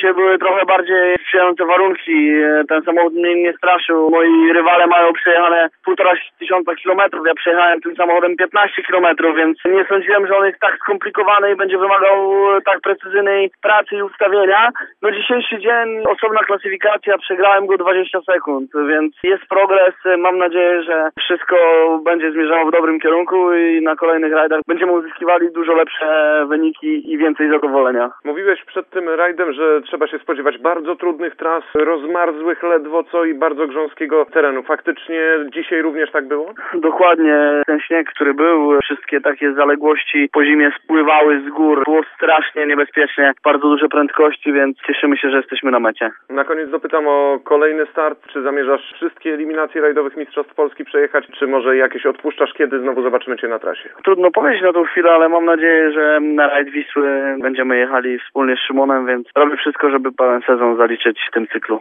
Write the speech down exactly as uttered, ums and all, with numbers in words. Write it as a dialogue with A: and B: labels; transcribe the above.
A: dzisiaj były trochę bardziej sprzyjające warunki. Ten samochód mnie nie straszył. Moi rywale mają przejechane półtora tysiąca kilometrów. Ja przejechałem tym samochodem piętnaście kilometrów, więc nie sądziłem, że on jest tak skomplikowany i będzie wymagał tak precyzyjnej pracy i ustawienia. No dzisiejszy dzień, osobna klasyfikacja, przegrałem go dwadzieścia sekund, więc jest progres. Mam nadzieję, że wszystko będzie zmierzało w dobrym kierunku i na kolejnych rajdach będziemy uzyskiwali dużo lepsze wyniki i więcej zadowolenia.
B: Mówiłeś przed tym rajdem, że trzeba się spodziewać bardzo trudnych tras, rozmarzłych ledwo co i bardzo grząskiego terenu. Faktycznie dzisiaj również tak było?
A: Dokładnie. Ten śnieg, który był, wszystkie takie zaległości po zimie spływały z gór. Było strasznie niebezpiecznie, bardzo duże prędkości, więc cieszymy się, że jesteśmy na mecie.
B: Na koniec dopytam o kolejny start. Czy zamierzasz wszystkie eliminacje rajdowych Mistrzostw Polski przejechać, czy może jakieś odpuszczasz, kiedy znowu zobaczymy Cię na trasie?
A: Trudno powiedzieć na tą chwilę, ale mam nadzieję, że na rajd Wisły będziemy jechali wspólnie z Szymonem, więc robię wszystko, żeby pełen sezon zaliczyć w tym cyklu.